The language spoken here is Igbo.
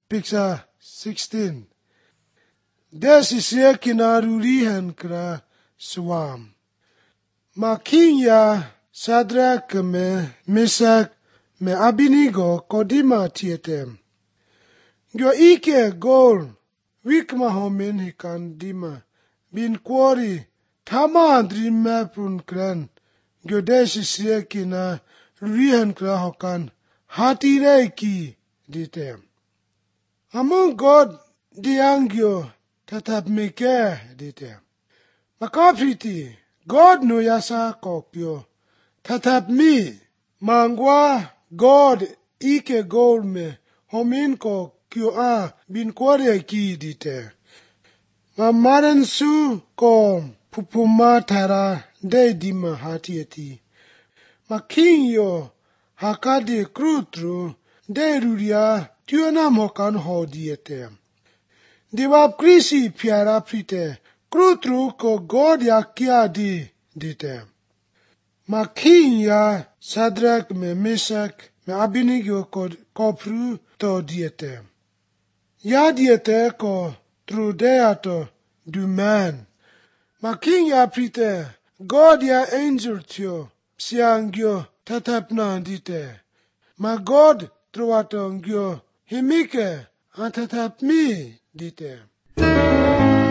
Picture 16. This is kinarurihan kra swam. Makinya Shadrach me Meshach me Abednego kodima tietem. Gyo ike gol wikma homin hikan dima bin kwori tama drima prun kran. Gyo deshi kina rihan kra hokan hatire ki ditem. Among God diangyo tatap meke ditem. Makapriti God no yasa kokyo tatap mi mangwa God ike gol me homin ko kyo a bin kwore ki dite. Mamaran su ko pupuma tara de dima hatieti. Making yo hakade krutru de ruria tuana mokan ho diete. Diwa krisi piara prite krutru ko God ya kia di dite. Making ya Shadrach me Meshach me Abednego ko kopru to diete. Ya diete ko trudeato du man. Making ya prite God ya angel tio siangyo tatapna dite. Ma God truato ngyo himike antatap mi dite.